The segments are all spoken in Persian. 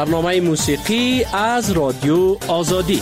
برنامه موسیقی از رادیو آزادی.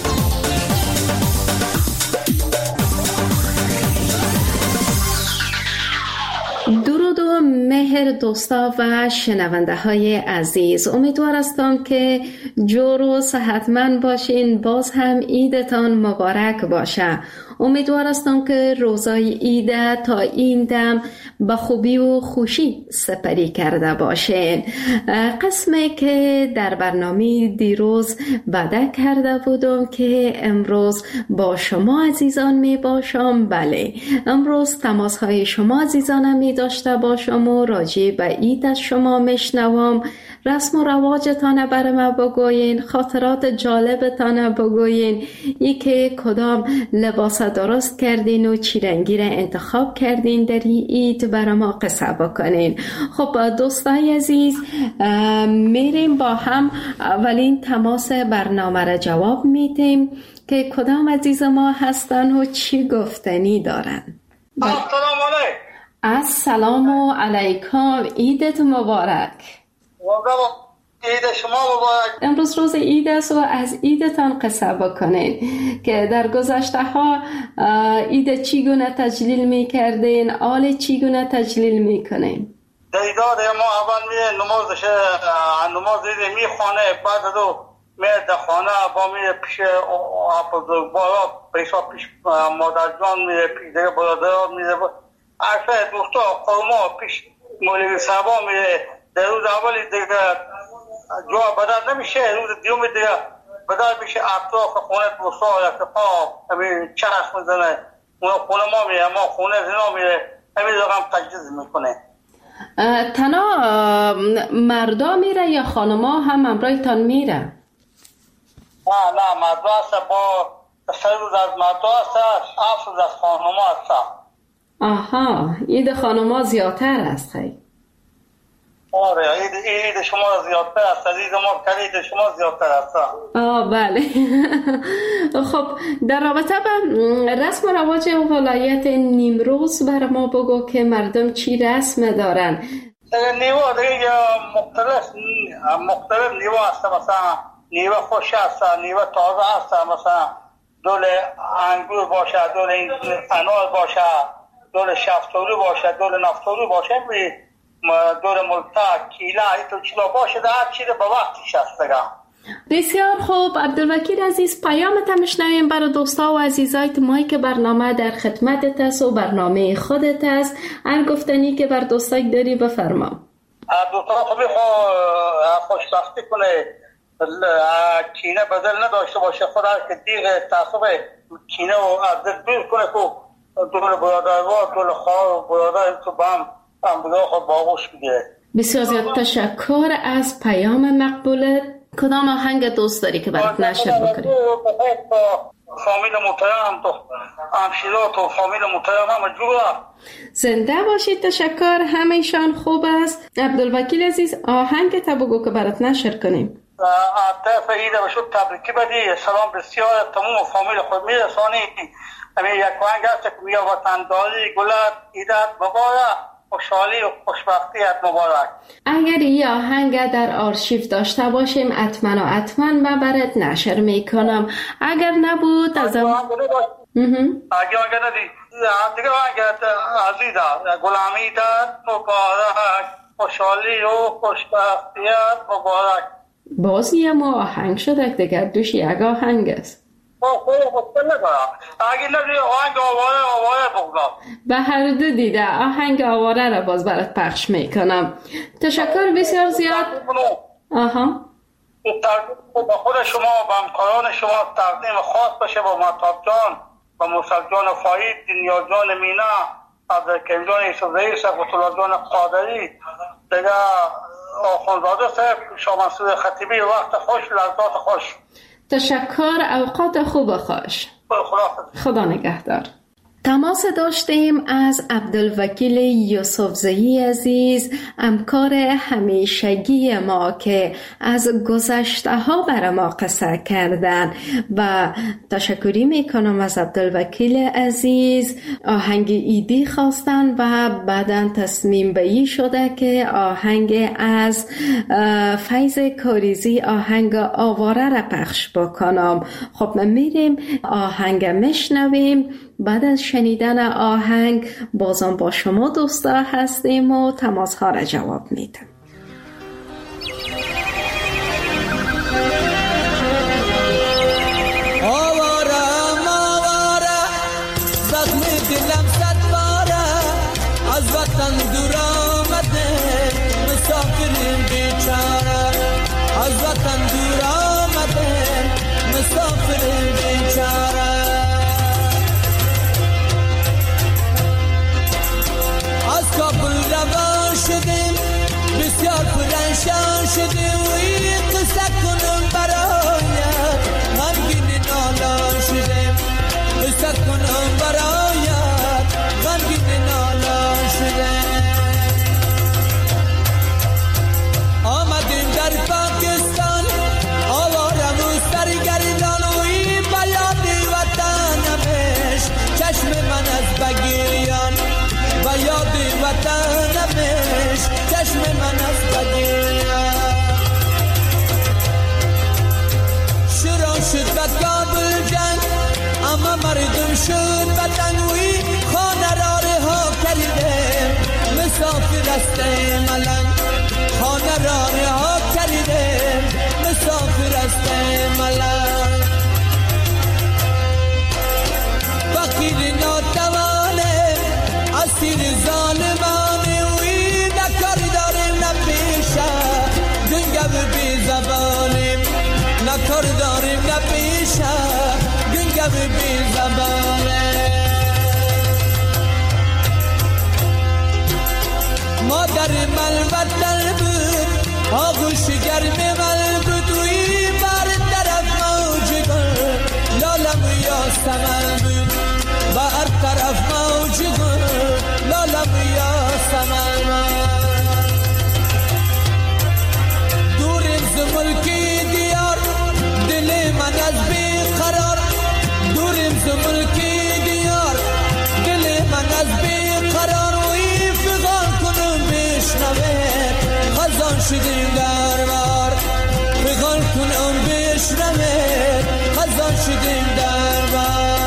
درود و مهر دوستا و شنونده های عزیز، امیدوار هستم که جور و صحتمند باشین. باز هم عیدتان مبارک باشه. امیدوار هستم که روزای عید تا این دم به خوبی و خوشی سپری کرده باشین. قسمی که در برنامه دیروز وعده کرده بودم که امروز با شما عزیزان می باشم. بله، امروز تماس های شما عزیزانم می داشته باشم و راجع به عید از شما میشنوم. رسم و رواجتان برای ما بگوین، خاطرات جالبتان بگوین، ای که کدام لباس درست کردین و چی رنگی را انتخاب کردین در این عید برای ما قصه بکنین. خب دوستای عزیز، میریم با هم اولین تماس برنامه را جواب میدیم که کدام عزیز ما هستن و چی گفتنی دارن. السلام علیکم. السلام علیکم، عیدت مبارک. عید شما مبارک. امروز روز عید است و از عیدتان قصه بکنین که در گذشته ها عید چگونه تجلیل میکردین، آل چگونه تجلیل میکنین؟ دیدار ما اول می نماز عید میخوانه، بعد دو میاد در خانه با می پیش بزرگوارا، پیش مادر جان میره، پیش دیگه برادران میره، عرفه دوستا قوما پیش مولوی صاحبا میره. در روز اولی دیگه جا بدر نمیشه، روز دیوم دیگه بدر میشه، اطراف خونه دوستا اتفاق همین چرخ میزنه، اونا خونه ما میره، ما خونه زنا میره، همین رقم تجهیز میکنه. تنها مردا میره یا خانما هم همراهتان میره؟ نه مردا هست، با 3 روز از مردا هست، 7 روز از خانما هست. آها، عید خانما زیادتر است خیلی. آره، عید شما زیادتر است، عید ما عید شما زیادتر است. بله. خب در رابطه با رسم و رواج ولایت نیمروز برای ما بگو که مردم چی رسم دارن؟ نیوا دیگه مختلف نیوا هست، مثلا نیوا خوش هست، نیوا تازه هست، مثلا دول انگور باشه، دول انار باشه، دول شفتالو باشه، دول نفتالو باشه، دور ملتا کیلا ایتو چیلا باشه، در هر چیز با وقتش هست دیگه. بسیار خوب. عبدالوکیل عزیز، پیامت هم شنویم برای دوستا و عزیزایت مایی که برنامه در خدمتت است و برنامه خودت است. هر گفتنی که بر دوستای داری بفرما. دوستا خوبی خوشبختی کنه، کینه بدل نداشته باشه، خدا که دیگه تعصب کینه و از دل دور کنه، که دول برادرها، دول خواه و برادر تو بام خود باغوش بگیره. بسیار زیاد تشکر از پیام مقبولت. کدام آهنگ دوست داری که برات نشر بکنی؟ فامیل محترم تو همشیرات و فامیل محترم همه جورا زنده باشید. تشکر، همیشان خوب است. عبدالوکیل عزیز، آهنگ تا بگو که برات نشر کنیم. طرف عید بشود تبریکی بدی، سلام بسیار تمام فامیل خود میرسانی. همین یک آهنگ هست که میگه وطنداری گلت عیدت مبارک، خوشحالی و خوشبختیت مبارک. اگر این آهنگ در آرشیو داشته باشیم حتما من برات نشر میکنم. اگر نبود از اگر ندی دیگه آهنگ عزیزه گلامیدت مبارک، خوشحالی و خوشبختیت مبارک. بازی ما آهنگ شده دیگر دوش یک آهنگ است. اگه ندی آهنگ آواره بگذار. به هر دو دیده آهنگ آواره را باز برات پخش میکنم. تشکر بسیار زیاد. با خود شما و همکاران شما تقدیم خاص باشه با مهتاب جان و موسی جان فاید، دنیا جان مینا، عبدالکریم جان یوسفزئی، صفوت الله جان قادری، دیگه آخوندزاده صاحب، شاه منصور خطیبی. وقت خوش، لحظات خوش. تشکر، اوقات خوب و خوش. خدا نگهدار. تماس داشتیم از عبدالوکیل یوسفزئی عزیز، همکار همیشگی ما که از گذشته ها برای ما قصه کردن و تشکری میکنم از عبدالوکیل عزیز. آهنگ ایدی خواستن و بعداً تصمیم بایی شده که آهنگ از فیض کاریزی، آهنگ آواره را پخش بکنم. خب میریم آهنگ میشنویم. بعد از شنیدن آهنگ بازم با شما دوستا هستیم و تماس ها را جواب میدم. آوارم آواره زخم دلم صد باره، از وطن دور آمده مسافریم بیچاره، از وطن دور آمده مسافریم بیچاره. از کابل روان شدیم بسیار پرنشان شدیم و این قصه کنم برایت غمگین نالان شدیم، قصه کنم برایت غمگین نالان شدیم. آمدیم در پاکستان آوارم و سرگردان و این بیاد وطنمش چشم من از بگیریان و یاد وطنمش چشم من از بگیریان. شروع شد به کابل جنگ اما مردم شد به تنگوی، خانه را رها کردیم مسافر است ملنگ، خانه را رها کردیم مسافر است ملنگ. فقیر ناتوانه اسیر ظالمانه وی نکار داریم نپیشه گنگو بی زبانیم، نکار داریم نپیشه گنگو بی زبانه. مادر من وطن بود آغوش گرم من بود وی بر طرف موج گل لالم یا سمن بود، بر طرف موج گل لالم یا سمن. دوریم ز ملکی دیار دل من از بیقرار، دوریم ز ملکی دیار دل من از بیقرار و این فغان کنم بشنوه خزان شدیم دربار، فغان کنم بشنوه خزان شدیم دربار.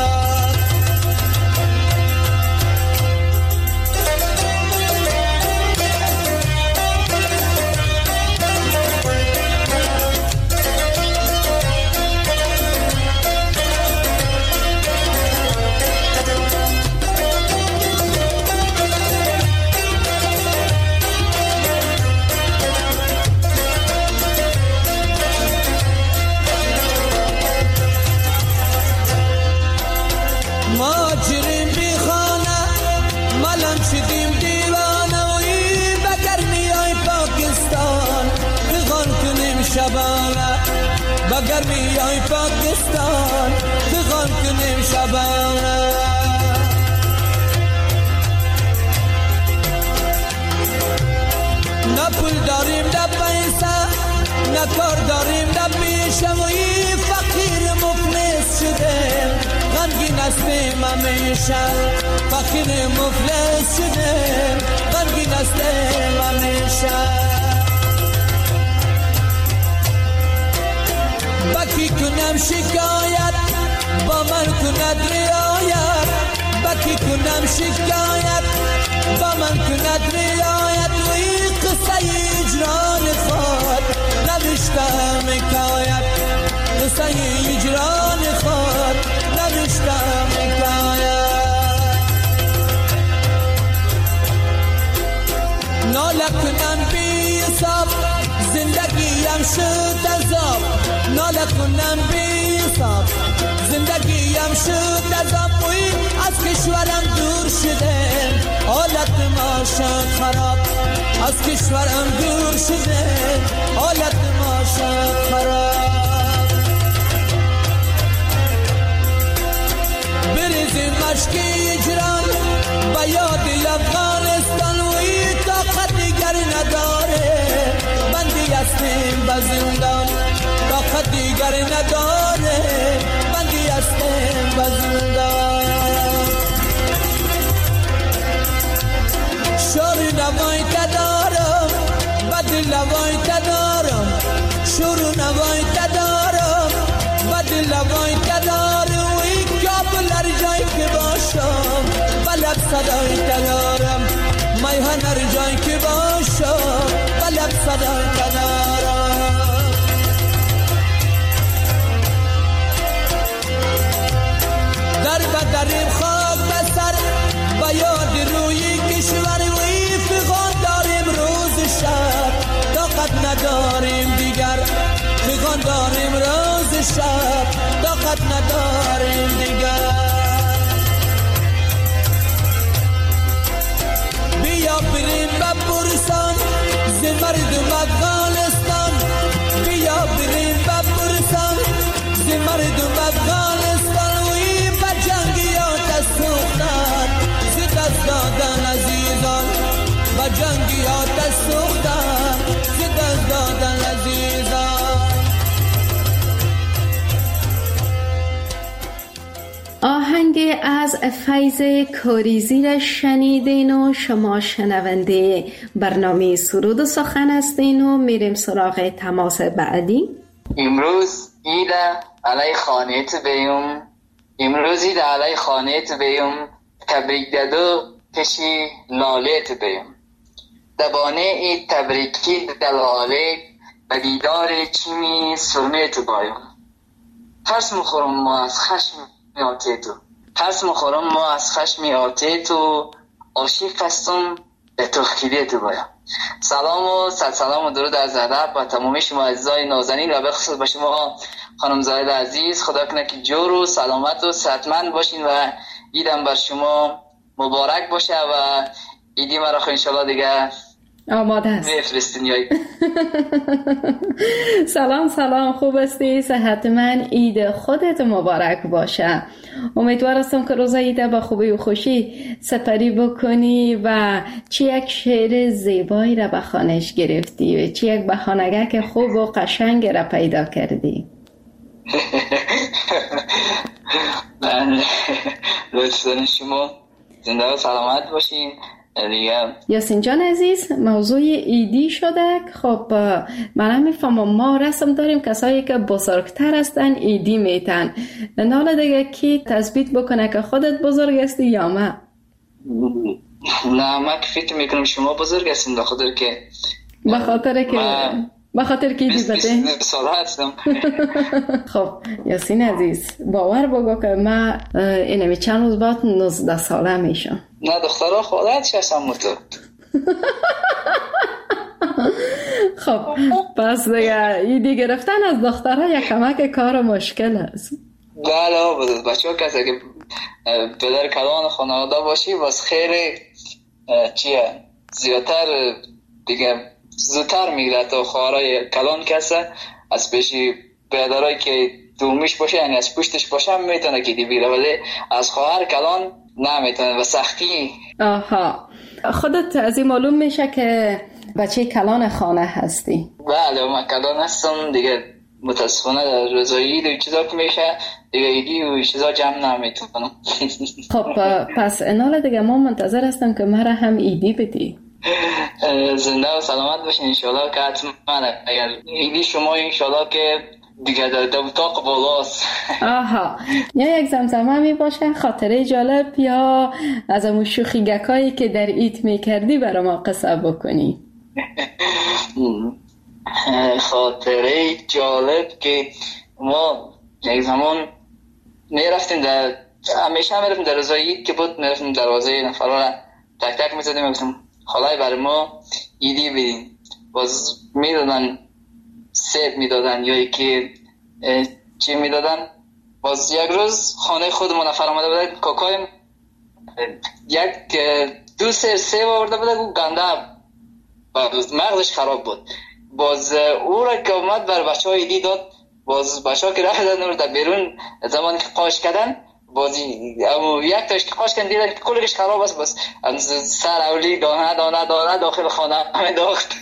ماجریم بی خانه ملم شدیم دیوانه و این بگرمی های پاکستان فغان کنیم شبانه، بگرمی های پاکستان فغان کنیم شبانه. نه پول داریم نه پیسه نه کار داریم نه پیشه و این فقیر مفلس شدیم غمگین هستیم همیشه، فقیر مفلس شدیم غمگین هستیم همیشه. بکی کنم شکایت با من کند رعایت، بکی کنم شکایت با من کند رعایت و این قصه اجران خود نوشتم حکایت، قصه اجران خود نوشتم حکایت. ناله کنم بی حساب زندگیم شد عذاب، ناله کنم بی حساب زندگیم شد عذاب و از کشورم دور شدم حالت ما شد خراب، از کشورم دور شدم حالت ما شد خراب. بریزیم مشکی یاد افغانستان وی طاقت دیگر نداره بندی هستیم به زندان طاقت دیگر نداره بندی هستیم به زندان شور نوای تدارم بدل نوای تدارم شور نوای تدارم بدل نوای تدارم وی کابل هر جای که باشم بلب صدای تدارم میهن هر جای که باشم بلب صدای تدارم در بدریم خاک بسر با یاد روی کشور وی فغان داریم روز شب طاقت نداریم دیگر فغان داریم روز شب طاقت نداریم دیگر بیا بریم بپرسان ز مردم افغانستان بیا بریم بپرسان ز مردم افغانستان وی بر جنگیات سوختن ز دست دادن عزیزان بر جنگیات سوختن ز دست دادن عزیزان آهنگ از فیض کاریزی را شنیدین و شما شنونده برنامه سرود و سخن هستین و میریم سراغ تماس بعدی. امروز عید علی خانیت بیم امروز عید علی خانیت بیم تبریک دادو کشی لالت بیم دبانه عید تبریکی دلاله و دیدار چیمی سرمت بایم ترس مخورم ما از خشم ترس مخورم ما از خشم آتیت و عاشق هستم به تو خیلیت بایم. سلام و سلام و درود از ادب و تمامی شما عزیزای نازنین و به خصوص به شما خانم زاهد عزیز. خدا کنه که جور و سلامت و صحتمند باشین و عیدم بر شما مبارک باشه و عیدی مرا خو انشالله دیگه آماده است بفرستین یا سلام خوب هستی؟ صحتمند. عید خودت مبارک باشه. امیدوار هستم که روز عید با خوبی و خوشی سپری بکنی و چی یک شعر زیبایی را به خوانش گرفتی و چی یک بهانه‌گک خوب و قشنگ را پیدا کردی. من لطف دارین شما زنده و سلامت باشین دیگه. یاسین جان عزیز، موضوع ایدی شده. خب من میفهمم ما رسم داریم کسایی که بزرگتر هستن ایدی میتن. حالا دیگه کی تثبیت بکنه که خودت بزرگ هستی یا ما؟ نه من فکر میکنم شما بزرگ هستین بخاطر که ایدی بده 20 سال هستم. خب یاسین عزیز باور بگو که من اینمی چند روز بعد 19 ساله میشم. نه دخترها خودت هستم تو. خب پس دیگه ایدی گرفتن از دخترها یک کمک کار مشکل است. بله بچه‌ها کسی که پدر کلان خانواده باشی واسه خیر چیه زیادتر دیگه زودتر میگره تا خواهرای کلان کسه از پیشی پدرایی که دومیش باشه یعنی از پشتش باشه هم میتونه که دی بیره ولی از خواهر کلان نمیتونه و سختی. آها خودت از این معلوم میشه که بچه کلان خانه هستی. بله من کلان هستم دیگه متاسفانه در روزای عید و چیزا که میشه دیگه ایدی و چیزا جمع نمیتونم. خب پس انال دیگه ما منتظر هستم که مرا هم ایدی بدی. زنده و سلامت باشین انشالله که حتما اگر ایدی شما انشالله که دیگه در اتاق بالاست. آها یا یک زمزمه می باشه خاطره جالب یا از امون شوخیگکایی که در عید میکردی برای ما قصه بکنی. خاطره جالب که ما یک زمان میرفتیم در همیشه میرفتیم در روزای عید که بود میرفتیم دروازه نفرها را تک تک میزدیم میگفتیم خالای برای ما ایدی بدین. باز میدادن سیب میدادن یا یکی چی میدادن. باز یک روز خانه خودمون نفر آمده بود کاکایم یک دو سر سیب آورده بود و گنده مغزش خراب بود. باز او را که اومد بر بچه های ایدی داد باز بچه ها که رفتن رو در بیرون زمانی که قاش کردن بازی اما یک تاش که خواست کن دیدن که کلش خراب است، بس سر اولی دانه دانه دانه داخل خانه همه داخت.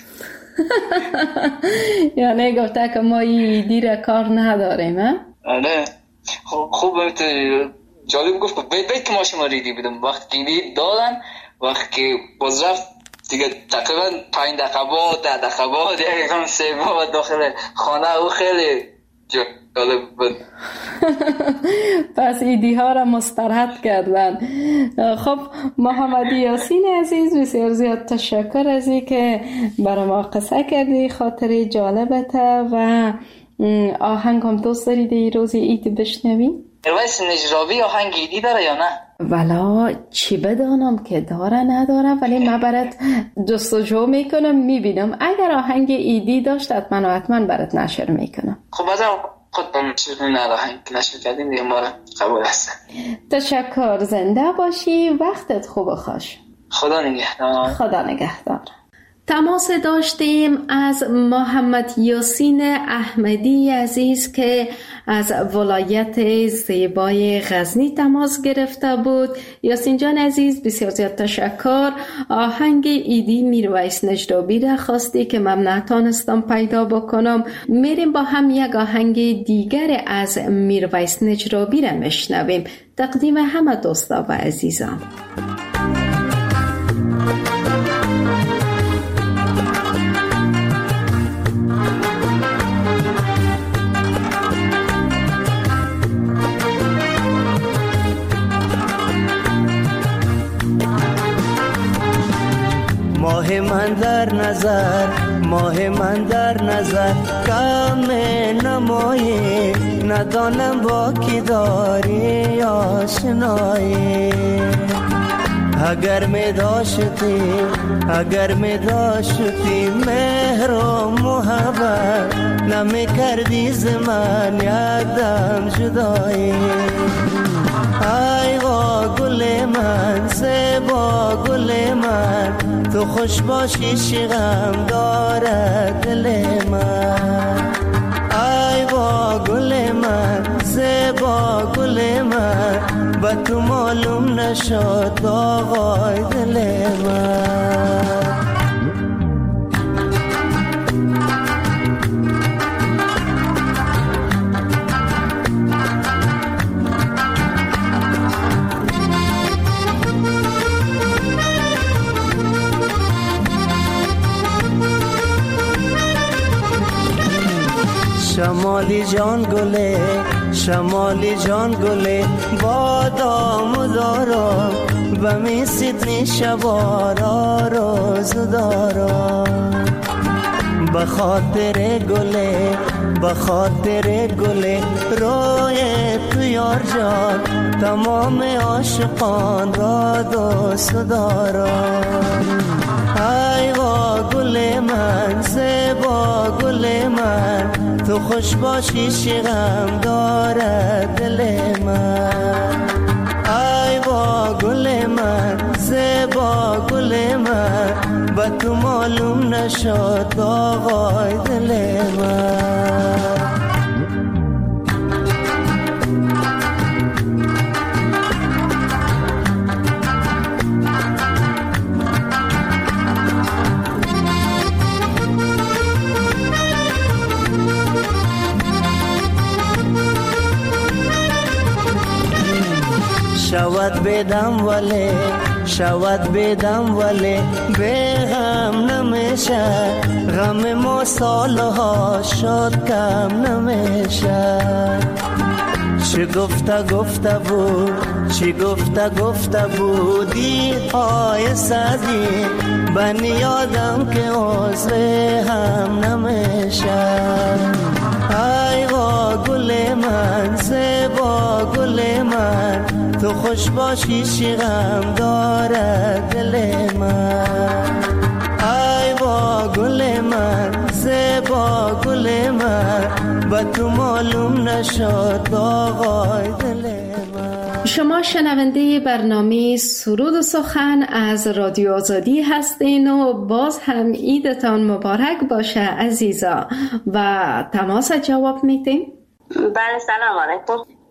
یعنی گفته که ما دیر کار نداریم ها؟ آره خوب جالب گفت بیت که ما شما ریدی بدم وقتی دید دادن وقتی که باز رفت دیگه تقریبا 5 دقیقه بعد 10 دقیقه بعد یکم سیما داخل خانه او خیلی جالب بود. پس ایدی ها را مسترد کردن. خب محمد یاسین عزیز بسیار زیاد تشکر از این که برای ما قصه کردی، خاطر جالبته و آهنگ هم دوست دارید ای روزی ایدی بشنوی؟ رویس نجرابی آهنگ ایدی داره یا نه؟ ولا چی بدانم که داره نداره، ولی من برات جستجو میکنم میبینم اگر آهنگ ایدی داشت حتما برات نشر میکنم. خب بازم خود بمشون آهنگ نشر کردین دیگه ما را قبول هستن. تشکر، زنده باشی، وقتت خوب و خوش. خدا نگهدار. خدا نگهدار. تماس داشتیم از محمد یاسین احمدی عزیز که از ولایت زیبای غزنی تماس گرفته بود. یاسین جان عزیز بسیار زیاد تشکر. آهنگ ایدی میرویس نجرابی را خواستی که من نتانستم پیدا بکنم. میریم با هم یک آهنگ دیگر از میرویس نجرابی را میشنویم. تقدیم همه دوستا و عزیزان. ماه من در نظر، ماه من در نظر، کم نمایی ندانم با کی داری آشنایی. اگر می داشتی مهر و محبت، نمی کردی ز من یک دم جدایی. ای با گل من، زیبا گل من، تو خوش باشی شغم دارد دل من. ای با گل من، زیبا گل من، با تو معلوم نشد آقای دل من. شمالی جان گله، شمالی جان گله، بادام دارم و می سیدنی شبارا روز دارم. بخاطر گله روی تو یار جان، تمام عاشقان را دوست دارم. ای با گل من، زیبا گل من، تو خوش باشی شغم دارد دل من. ای با گل من، زیبا گل من، با تو معلوم نشد آقای دل من. شود بدم ولی به غم نمیشه، غم ما سالها شد کم نمیشه. چی گفته بودی های سدی، بنی یادم که عضو هم نمیشه. ای با گل من، زیبا گل من، تو خوش باشی شغم دارد دل من. ای با گل من، زیبا گل من، با تو معلوم نشد آقای دل من. شما شنونده برنامه سرود و سخن از رادیو آزادی هستین و باز هم عیدتان مبارک باشه عزیزا. و تماس جواب میتین؟ بله سلام علیکم.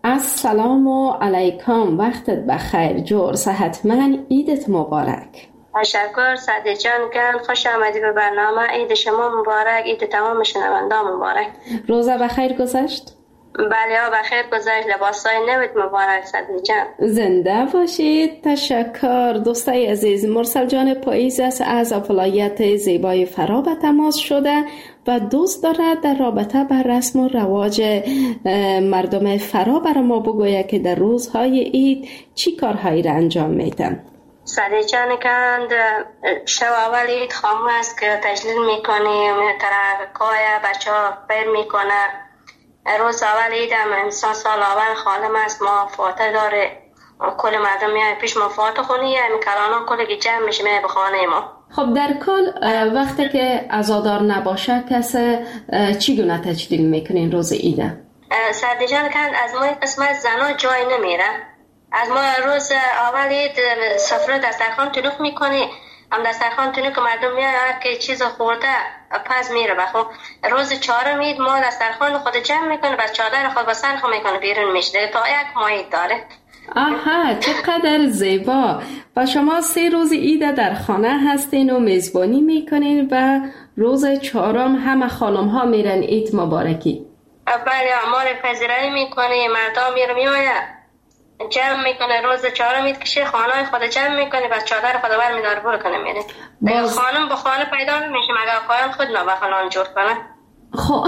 السلام علیکم، وقتت بخیر جور، صحتمند، عیدت مبارک. تشکر سعدی جان، خوش آمدی به برنامه. عید شما مبارک، عید تمام شنوندان مبارک. روزه بخیر گذشت؟ بله بخیر گذشت، لباسای نوت مبارک سعدی جان. زنده باشید. تشکر. دوستای عزیز، مرسل جان پاییز است از ولایت زیبای فرا به تماس شده و دوست دارد در رابطه بر رسم و رواج مردم فرا برای ما بگوید که در روزهای عید چی کارهایی را انجام میدن. سعدی جان کند شب اول عید خامو است که تجلیل میکنیم، ترکای بچه ها پیر میکنه. روز اول عید هم انسان سال اول خالم است، ما فاتح داره، کل مردم میای پیش ما فاتح خونی هم کلانان کل جمع میشه میای به خانه ما. خب در کل وقتی که عزادار نباشه کسی چگونه تجلیل میکنین روز عیده؟ سعدی جان کند از ما قسمت زنا جای نمیره. از ما روز اول عید سفره دسترخوان تلوف میکنی، هم دسترخوان تلوف که مردم میای که چیز خورده پس میره. بخو روز چهارم عید ما دسترخوان خود جمع میکنه، بس چادر خود بسر خود میکنه بیرون میشه تا یک ماه عید داره. آها، چقدر زیبا. و شما 3 روز عید در خانه هستین و میزبانی میکنین و روز چهارم همه خانم ها میرن عید مبارکی. بله، ما رو پذیرایی میکنه، مردم میآید جمع میکنه. روز چهارم عید کشی خانه خود جمع میکنه، بس چادر خود بر میداره برو کنه میره. خانم به خانه پیدا نمیشه مگه آقایان خود نابخانان جور کنه. خب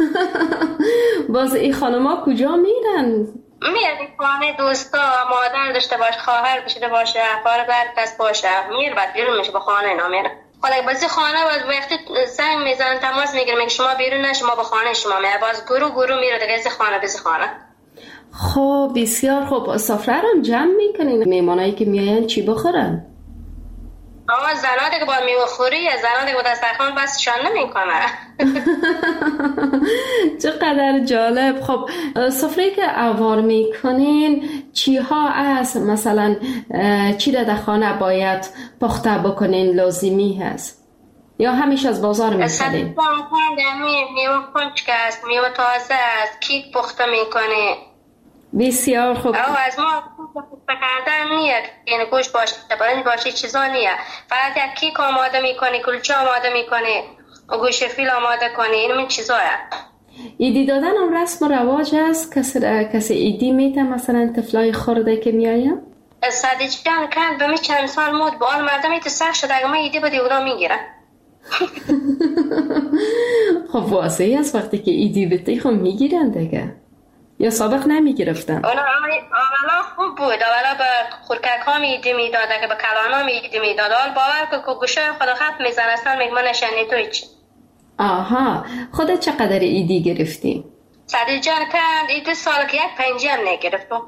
باز این خانم ها کجا میرن؟ میره خانه دوستا، مادر داشته باشه، خواهر داشته باشه، خواهر برکس باشه، میره بعد بیرون میشه به خانه اینا میره. حالا بازی خانه باز وقتی زنگ میزنن تماس میگیره میگه شما بیرون نشه ما به خانه شما میره، باز گروه میره دیگه از خانه بز خانه. خب بسیار خوب. سفره رو جمع میکنین؟ میمانایی که میاین چی بخورن؟ زنا دیگه با میوه خوری، زنا دیگه با دسترخوان بس شان نمیکنه. چقدر جالب. خب سفره که عوار میکنین چی ها است؟ مثلا چی در خانه باید پخته بکنین لازمی هست یا همیشه از بازار میخرین؟ میوه خنک است، میوه تازه است، کیک پخته میکنه. بسیار خوب. از ما کردن نیست، یعنی گوشت باشه، برنج باشه، چیزا نیست. فقط یک کیک آماده میکنی، کلچه آماده میکنی، گوشت فیل آماده کنی، این چیزا هست. ایدی دادن هم رسم و رواج است؟ کسی ایدی میته مثلا طفلای خورده که میایم؟ سعدی جان کند به می چند سال مود با آن مردم ایت سخت شده اگه ما ایدی با دیودا میگیرن. خب واضحی از وقتی که ایدی بتی خب میگیرن دیگه، یا سابق نمیگرفتن؟ اولا خوب بود، اولا به خورکک ها میدی میداده که به کلان ها میدی میداده، حال باور که گوشه خود خط میزن اصلا میگه من نشنی توی چی. آها، خودت چقدر ایدی گرفتی؟ سعدی جان کند ایدی سال که 1 پنجی هم نگرفتم.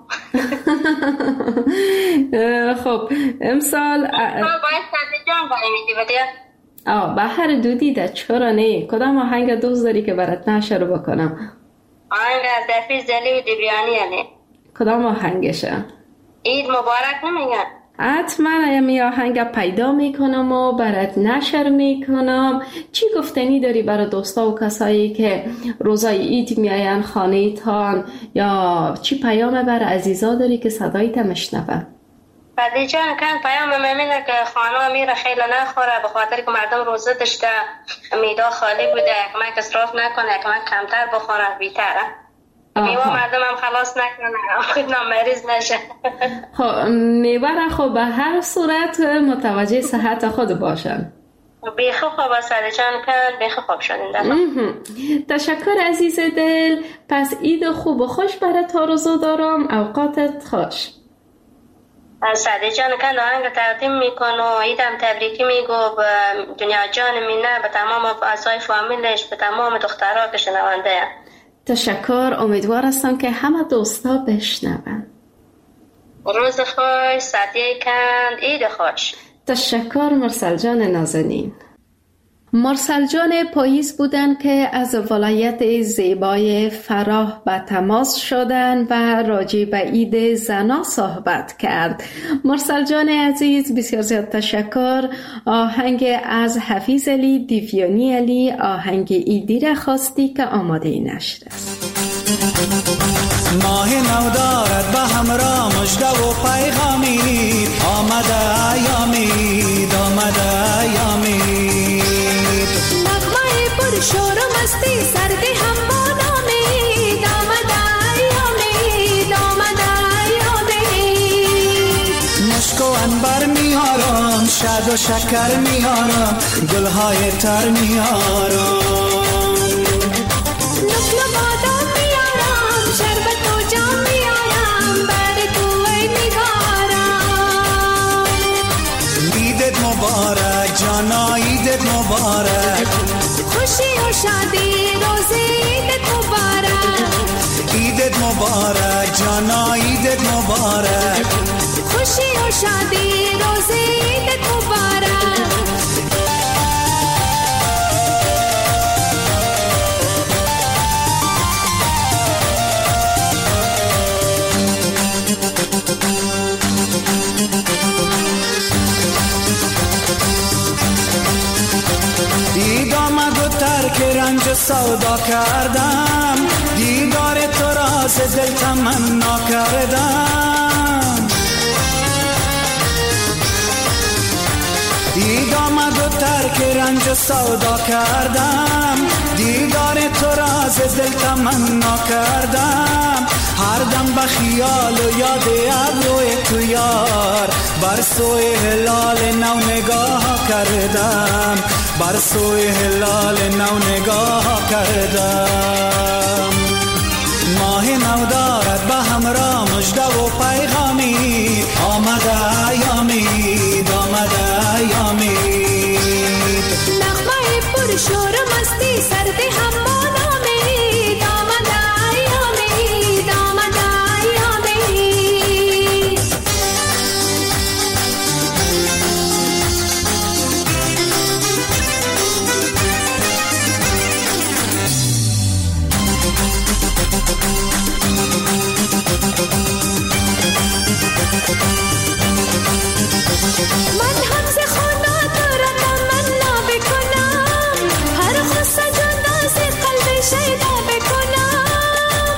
خب امسال باید سعدی جان باید میدی بدید؟ به هر دو دیده، چرا نه؟ کدام آهنگ دوست داری که برات نشر بکنم؟ آهنگ از دفیز دلی و دیبیانی هنه. کدام آهنگشه؟ عید مبارک نمیگن؟ حتما می آهنگ پیدا میکنم و برات نشر میکنم. چی گفتنی داری برای دوستا و کسایی که روزای عید میاین خانه تان، یا چی پیام برای عزیزا داری که صدای تا مشنوه؟ بعدی جان کن پیام ممینه که خانه میره خیلی نخوره به خاطر که مردم روزه داشته، میدا خالی بوده، کمک اصراف نکنه، کمک کمتر بخوره بیتره. میوه مردم هم خلاص نکنه، خود مریض نشه. خب میوه خب به هر صورت متوجه صحت خود باشن. بیخی خوب سعدی جان کن، بیخی خوب شدین. تشکر عزیز دل. پس عید خوب و خوش برات آرزو دارم. اوقاتت خوش. سعدی جان کن آهنگ تقدیم میکن و عیدم تبریکی میگو به دنیا جان مینه، به تمام اعضای فامیلش، به تمام دخترها که شنونده. تشکر. امیدوار هستم که همه دوستا بشنون. روز خوش سعدی کن، عید خوش. تشکر مرسل جان نازنین. مرسل جان پاییز بودن که از ولایت زیبای فراه به تماس شدن و راجع به عید زنا صحبت کرد. مرسل جان عزیز بسیار زیاد تشکر. آهنگ از حفیظ علی دیویانی علی، آهنگ عیدی را خواستی که آماده نشر است. ماه نو دارد به همراه مژده و پیغامی، آمده ایامید، آمده ایامید. نغمه پر شور و مستی سردی هم باد آمید، آمده ایامید، آمده ایامید. مشک و عنبر میارم، شاد و شکر میارم، گلهای تر میارم. نقل بادام میارم، شربت و جام میارم، بر تو ای نگارم. عیدت مبارک جانا، عیدت مبارک، خوشی و شادی روزی عیدت مبارک. عیدت مبارک جانا، عیدت مبارک، خوشی و شادی روزی عیدت مبارک. عید آمد و ترک رنج سودا کردم، دیدار تو را ز دل تمنا کردم. عید آمد و ترک رنج سودا کردم، دیدار تو را ز دل تمنا کردم. هر دم به خیال و یاد ابروی تو یار، بر سوی هلال نو نگاه کردم، بر سوی هلال نو نگاه کردم. ماه نو دارد به همراه مژده و پیغامی، آمده ایامید، آمده ایامید. نغمه پر شور و مستی سردی هم باد آمید، آمده ایامید، آمده ایامید. من هم ز خدا تو را تمنا بکنم، هر خواست جدا ز قلب شیدا بکنم.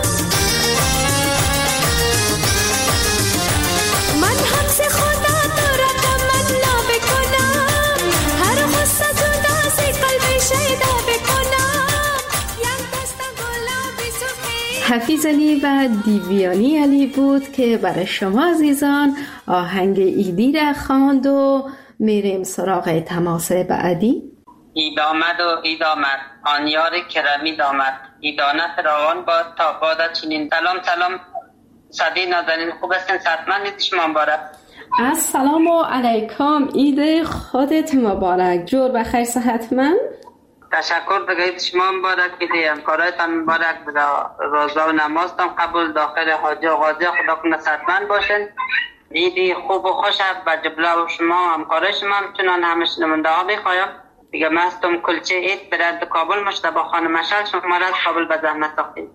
من هم ز خدا تو را تمنا بکنم، هر خواست جدا ز قلب شیدا بکنم. یک دست گلابی سرخی. حفیظ علی و دیویانی علی بود که برای شما عزیزان آهنگ ایدی را خواند و میریم سراغ تماس بعدی. اید آمد و اید آمد، آن یار کرمی دامد، ایدانه فراوان باد تا باد چنین. سلام سلام صدی نازنین، خوب هستین؟ صحتمند اید شما مبارک. السلام علیکم، عید خودت مبارک، جور بخیر صحتمند. تشکر بگید شما مبارک، بیده همکارایتان مبارک، روزا و نمازتان قبول، داخل حاجی و غازی خدا کنه صحتمند باشین. عیدی خوب و خوش و جبله و شما همکارای شما همچنان همش نمونده ها میخوایم. دیگه مستم کلچه عید برد کابل مشتبه خانم مشل شما را از کابل به زحمت ساختید.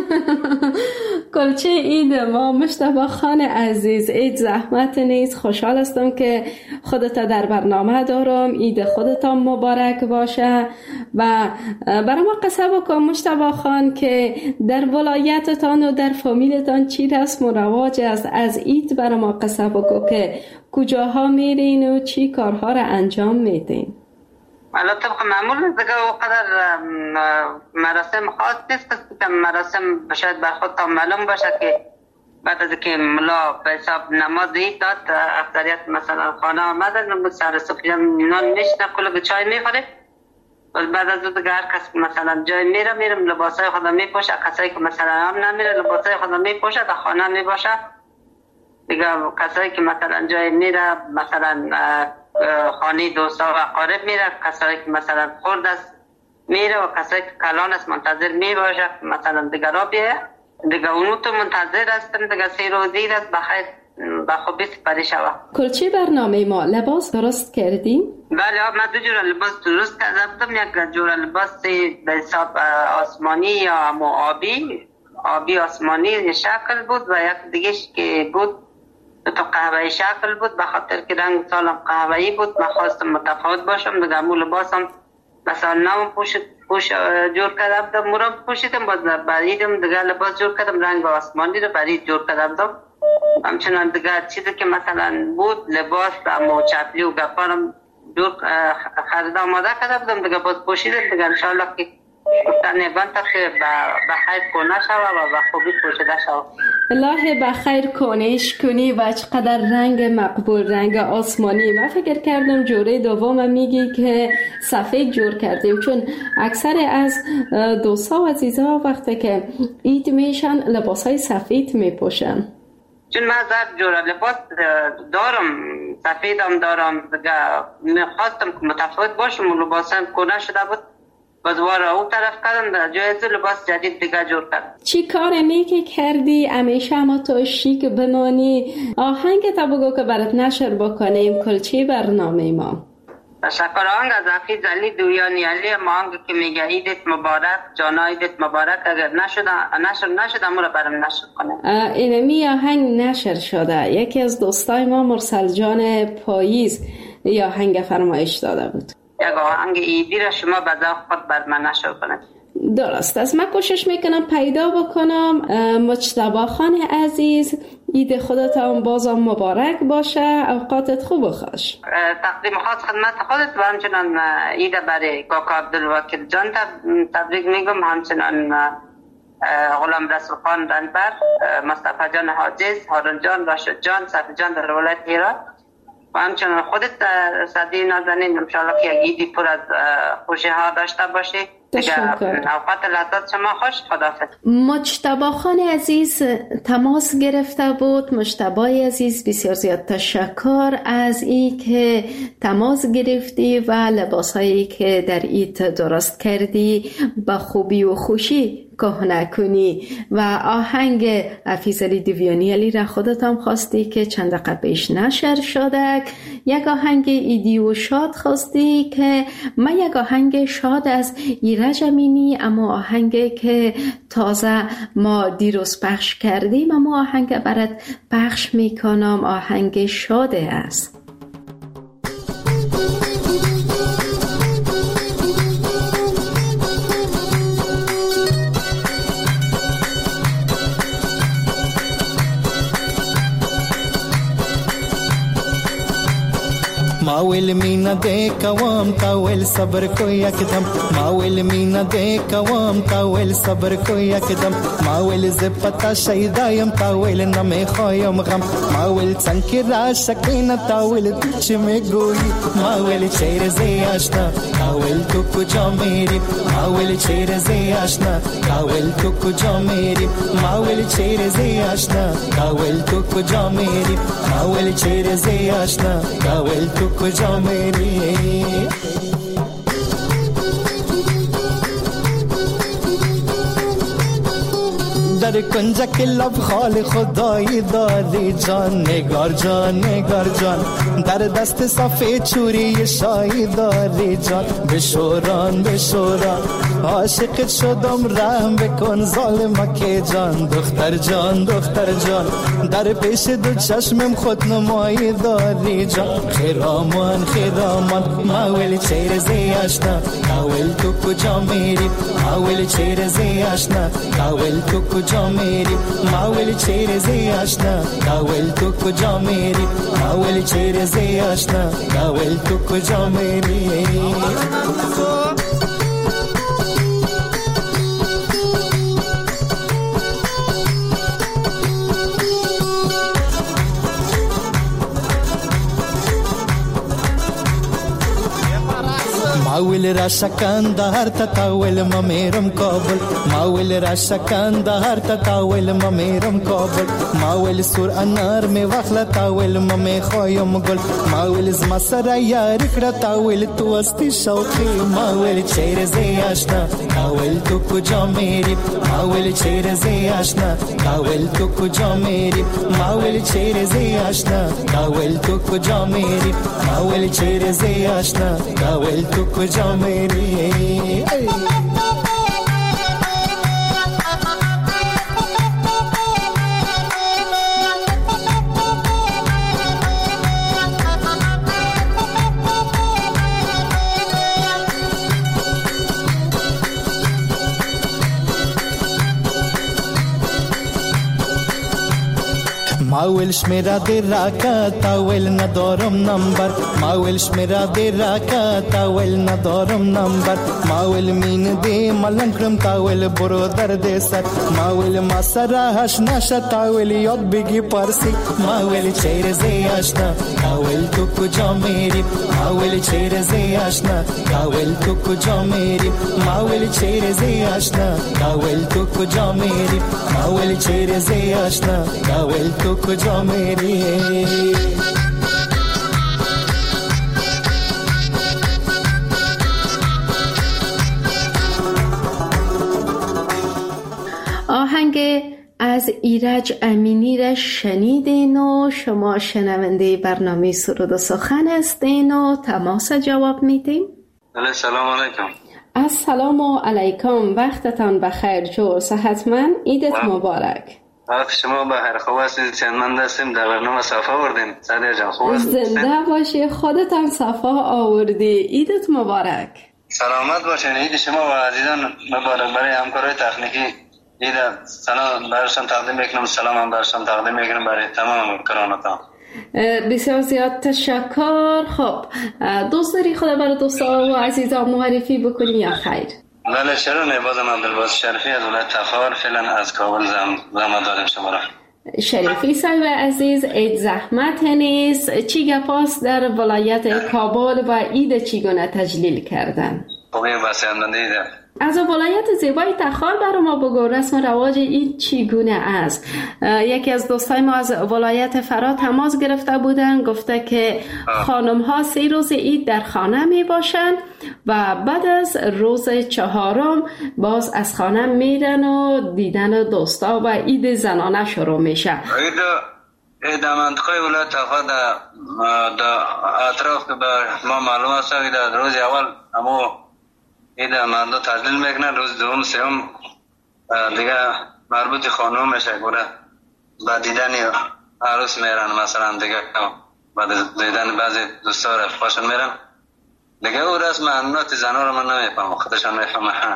کلچه عید ما مشتبه خان عزیز، عید زحمت نیست. خوشحال هستم که خودت در برنامه دارم. عید خودتان مبارک باشه و برای ما قصه بکن مشتبه خان که در ولایتتان و در فامیلتان چی رسم و رواج است. از عید برای ما قصه بکن که کجاها میرین و چی کارها را انجام میدین. حالا طبق معمول دیگه وقدر مراسم خاص نیست که مراسم شاید بر خود تا معلوم باشه که بعد از که ملا به حساب نماز عید داد اکثریت مثلا خانه آمدن سر صبحیان نان میشنه کل چای میخوره. بعد از دیگه هر کس مثلا جای میرم لباسای خدا میپوشه، کسایی که مثلا هم نمیره لباسای خدا میپوشه در خانه میباشه. دیگه کسایی که مثلا جای میره مثلا خانه دوستا و اقارب میره، کسایی که مثلا خورد است میره و کسایی که کلان است منتظر میباشه مثلا دیگه را بیه. دیگه اونو تو منتظر هستم دیگه 3 روزی است بخیر به خوبی سپری شوه. کلچه برنامه ما لباس درست کردیم؟ بله من 2 جور لباس درست کردم. یک جور لباس به حساب آسمانی یا همو آبی آسمانی شکل بود و یک دیگهش که بود تو قهوه‌ای شکل بود، به خاطر که رنگ سالم قهوه‌ای بود. من خواستم متفاوت باشم دیگه. همون لباسم مثلا نو جور کردم مرام پوشیدم، باز بریدم دیگه لباس جور کردم رنگ آسمانی رو برید جور کردم. همچنان دیگه چیزی که مثلا بود لباس و چپلی و گپارم جور خرید آماده کردم دیگه، باز پوشیدم دیگه. انشاءالله که گفتن نگان تا که بخیر کنه شوه و بخوبی پوشیده شوه. الله بخیر کنش کنی و چقدر رنگ مقبول، رنگ آسمانی. من فکر کردم جوره دوم میگی که سفید جور کردیم، چون اکثر از دوستا و عزیزا وقتی که عید میشن لباس های سفید میپوشن. چون من زرد جوره لباس دارم، سفیدم دارم دیگه. میخواستم که متفاوت باشم، لباسم کنه شده بود، بازوار او طرف کردم جایز لباس جدید دیگه جور کردم. چی کار نیکی کردی همیشه اما تو شیک بمانی؟ آهنگ تا بگو که برات نشر بکنیم کلچی برنامه ما. تشکر. آهنگ از حفیظ علی دویانی علی، آهنگ که میگه عیدت مبارک جانا، عیدت مبارک. اگر نشد امو رو برام نشر کنه. اینمی آهنگ نشر شده. یکی از دوستای ما مرسل جان پاییز یا آهنگ فرمایش داده بود. یک آهنگ ایدی را شما به ذوق خود بر من نشر کنید. درست است. من کوشش میکنم پیدا بکنم. مجتبی خان عزیز، عید خودتان بازم مبارک باشه، اوقاتت خوب و خوش. تقدیم خاص خدمت خودت و همچنان عید برای کاکا عبدالوکیل جان تبریک میگم، همچنان غلام رسول خان رنبر، مصطفی جان حاجز، هارون جان، راشد جان، صفی جان در ولایت هرات و همچنان خودت صدی نازنین. انشاءالله که یک عیدی پر از خوشی ها داشته باشی. اوقات لذت شما خوش. خداحافظ. مجتبی خان عزیز تماس گرفته بود. مجتبی عزیز بسیار زیاد تشکر از این که تماس گرفتی و لباسهایی که در عید درست کردی با خوبی و خوشی کهنه کنی و آهنگ حفیظ علی دویانی علی را خودت هم خواستی که چند دقیقه پیش نشر شده. یک آهنگ ایدی و شاد خواستی که من یک آهنگ شاد از ایرج امینی، اما آهنگ که تازه ما دیروز پخش کردیم، اما آهنگ برات پخش میکنم. آهنگ شاده است. माविल मीना दे कवाम तावेल सब्र को यकदम, माविल मीना दे कवाम तावेल सब्र को यकदम, माविल ज़पता शहीदायम तावेल नमे खायम गम, माविल संकी राशकीना तावेल तुझ में गोई, माविल चेहरे से आशना तावेल तू कुजा मेरी, माविल चेहरे से आशना तावेल तू कुजा मेरी, माविल चेहरे से आशना तावेल तू कुजा मेरी, माविल चेहरे से आशना तावेल तू कुजा मेरी. در کنج که لب خال خدایی داری جان، نگار جان نگار جان، در دست سفید چوری شایی داری جان، بشوران بشوران عاشقت شدم رحم بکن ظالم که جان، دختر جان دختر جان، در پیش دو چشمم خود نمایی داری جان، خیرامان خیرامان ماول چهره زی آشنا کاول تو کجا میری، ماول چهره زی آشنا کاول تو کجا میری، ماول چهره زی آشنا کاول تو کجا میری، ماول چهره زی آشنا کاول تو کجا میری. ماول راشا کندهار تاول ممیرم کابل، ماول راشا کندهار تاول ممیرم کابل، ماول سور انار می وخلا تاول ممی خوایم گل، ماول زما سره یاری کړه تاول تو استی شوقی، ماول چهره زی آشنا تاول تو کجا میری، ماول چهره زی آشنا تاول تو کجا میری، ماول چهره زی آشنا تاول تو کجا میری، ماول چهره زی آشنا تاول تو کجا میری. ماولش میراده راکت تاول ندارم نمبر ماولش میراده راکت تاول ندارم نمبر ماول مین دی ملنگ کرم تاول برادر دست ماول ما سراهش نشه تاول یاد بگی پارسی ماول چهره زی آشنا تاول تو کجا میری ماول چهره زی آشنا تاول تو کجا میری ماول چهره زی آشنا تاول تو کجا میری ماول چهره زی آشنا تاول تو کجا میری آهنگ از ایرج امینی را شنیدین و شما شنونده برنامه سرود و سخن هستین و تماس جواب میدیم. سلام علیکم. السلام علیکم، وقتتان بخیر جور، صحتمند، عیدت مبارک. شما بخیر، خوب هستید؟ چندمند هستیم، در برنامه صفا آوردین. سعدیه جان خوب هستید؟ زنده باشی، خودتان صفا آوردی، عیدت مبارک. سلامت باشین، عید شما و عزیزان مبارک. برای همکارای تکنیکی عید سلام برشان تقدیم میکنم، سلام هم برشان تقدیم میکنم برای تمام همکارانتان. بسیار زیاد تشکر. خب دوست داری خدا برای دوستا و عزیزان معرفی بکنی یا خیر؟ بله شرون بازم عبدالباسط شریفی از ولایت تخار، فعلا از کابل زحمت دادیم شما را. شریفی صاحب عزیز، عید زحمت نیست، چی گپاست در ولایت کابل و عید چگونه تجلیل کردن؟ خوبی بسیار دیده. از ولایت زیبای تخار برای ما بگو رسم رواج عید چگونه است؟ یکی از دوستای ما از ولایت فرا تماس گرفته بودن، گفته که خانم ها 3 روز عید در خانه می باشند و بعد از روز 4 باز از خانه میرن و دیدن دوستا و عید زنانه شروع میشه. عید منطقه ولایت تخار در اطراف که به ما معلوم است که در روز اول امو عید مردم تجلیل میکنن، روز دوم سوم دیگه مربوط خانم میشه گوره با دیدن عروس میرن، مثلا دیگه بعد دیدن بعضی دوستا رفقاشون میرن دیگه. او رسم عنعنات زنها رو من نمیفهمم، خودشان میفهمم.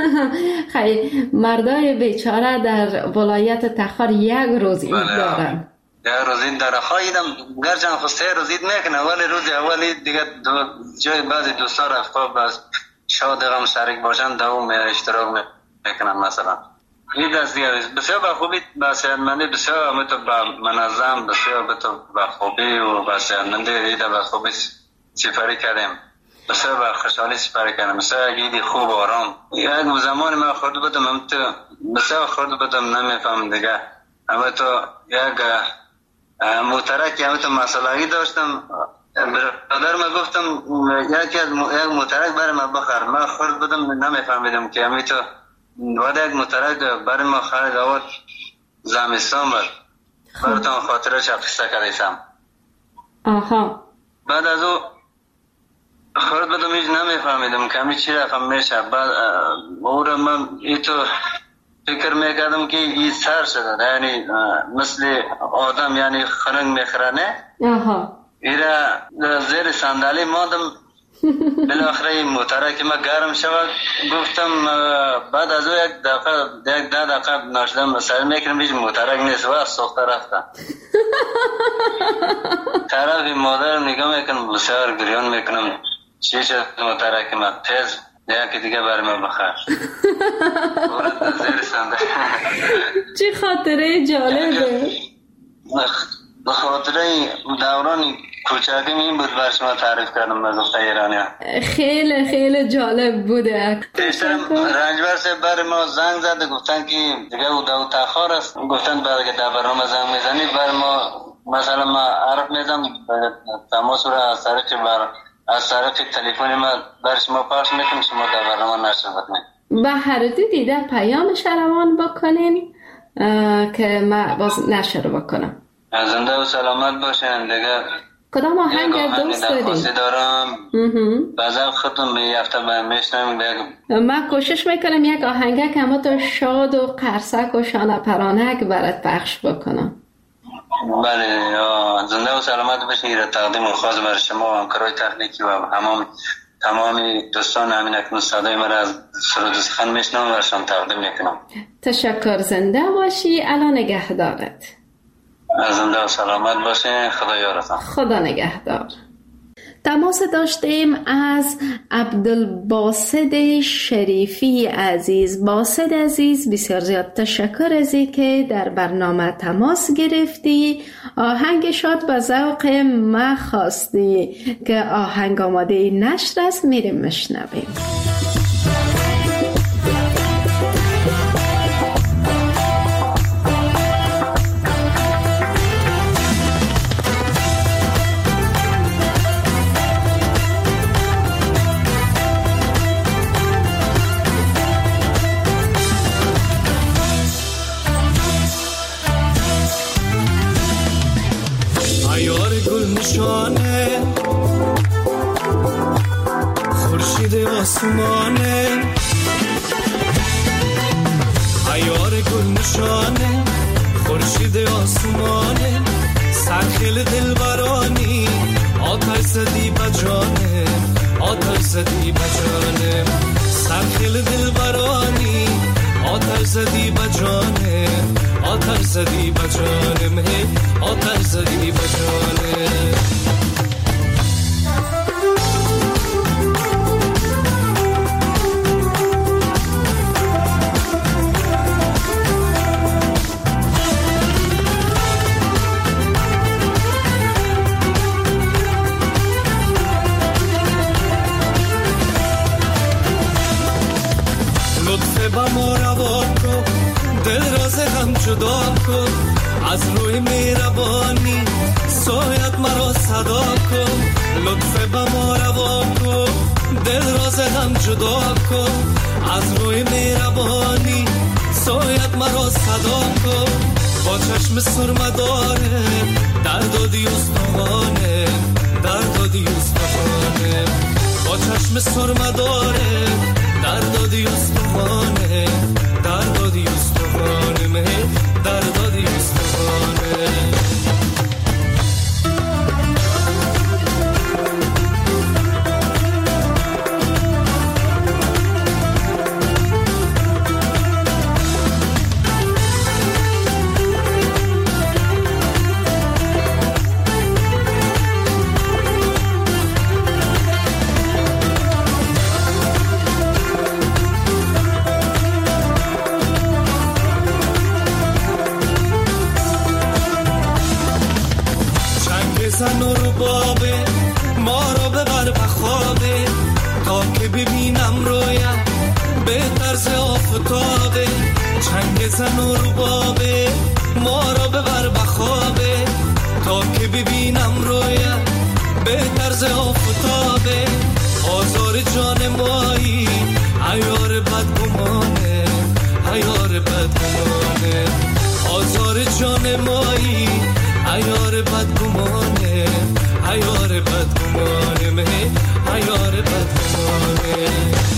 خیلی مردای بیچاره در ولایت تخار 1 روز عید دارن. 1 روز عید داره. خواهیدم گرچه خود 3 روز عید میکنه ولی روز اولی دیگه جای بعضی دوستا رفقا باز شاید هم شریک باشن دوم اشتراک میکنن. مثلا عید است دیگه بسیار با خوبی بسیارمندی، بسیار همتو با منظم، بسیار با خوبی و بسیارمندی عید با خوبی سپری کردیم، بسیار با خوشحالی سپری کردیم، بسیار عید خوب آرام. یک زمانی من خورد بودم همتو بسیار خورد بودم نمیفهم دیگه، همتو یک موترکی همتو مسئلهی داشتم. برادر ما گفتم یک موترک برای ما بخر، من خورد بودم نمیفهمیدم که همی تو باید یک موترک برای ما خرید آورد زمستان بود. براتون خاطره چه قصه کردیسم. آها. بعد از او خورد بودم هیچ نمیفهمیدم که همی چی رقم میشه. بعد او را من ایتو فکر میکردم که این سر شده، یعنی مثل آدم یعنی خرنگ میخرنه. آها. ایره زیر صندلی ماندم، بالاخره این موتره که ما گرم شود گفتم. بعد از او یک دقیقه ناشدم سر میکنم هیچ موترک نیست و از سخته رفتم. طرف مادر نگاه میکنم بسیار گریان میکنم چی شد موترک ما تیز یکی دیگه برای ما بخیر. زیر صندلی. چی خاطره جالبه. بخاطر دوران کوچکیم این بود برای شما تعریف کردم به گفته ایرانی. خیلی خیلی جالب بوده. رنجبر صاحب برای ما زنگ زده گفتن که دیگه او دو تخار است، گفتن بعد که در برنامه زنگ میزنی برای ما مثلا ما عرب میدم تماس رو از طریق تلفن ما برای شما پخش میکنم، شما در برنامه نشر بکنید. به هر دو دیده پیام روان بکنین که ما باز نشر بکنم. زنده و سلامت باشین دیگه. کدام آهنگ دوست دارید؟ درخواستی دارم بعضا خودتون به یفته میشنم. من کوشش میکنم یک آهنگه که همه تو شاد و قرصک و شانه پرانک برات پخش بکنم. بله زنده و سلامت باشین. تقدیم خاص برای شما و همکارای تکنیکی و تمامی دوستان همین اکنون صدای من از سرود سخن میشنم و شما تقدیم میکنم. تشکر، زنده باشی. الان نگهدارت. زنده و سلامت باشین. خدا یارتان. خدا نگهدار. تماس داشتیم از عبدالباسط شریفی عزیز. باسط عزیز، بسیار زیاد تشکر از که در برنامه تماس گرفتی. آهنگ شاد به ذوق ما خواستی که آهنگ آماده نشر است، میریم مشنویم. خورشید آسمانه، عیار گل نشانه، خورشید آسمانه، سرخیل دلبرانی، آتش زدی بجانه، آتش زدی بجانه، سرخیل دلبرانی، آتش زدی بجانه، آتش زدی بجانه، آتش زدی بجانه. با ما روا کن، دل راز غم جدا کن، از روی مهربانی سایت مرا صدا کن. لطف با ما روا کن، دل راز غم جدا کن، از روی مهربانی سایت مرا صدا کن. با چشم سرمه داره دردادی استخوانه، دردادی استخوانه، با چشم سرمه داره دردادی استخوانه، دردادی استخوانه، دردادی استخوانه. زن و ربابه ما رو ببر بخوابه، تا که ببینم رویم به طرز آفتابه. چنگ زن و ربابه ما رو ببر بخوابه، تا که ببینم رویم به طرز آفتابه. آزار جان مایی عیار بدگمانه، عیار بدگمانه، آزار جان مایی عیار بدگمانه، عیار بدگمانه، عیار بدگمانه.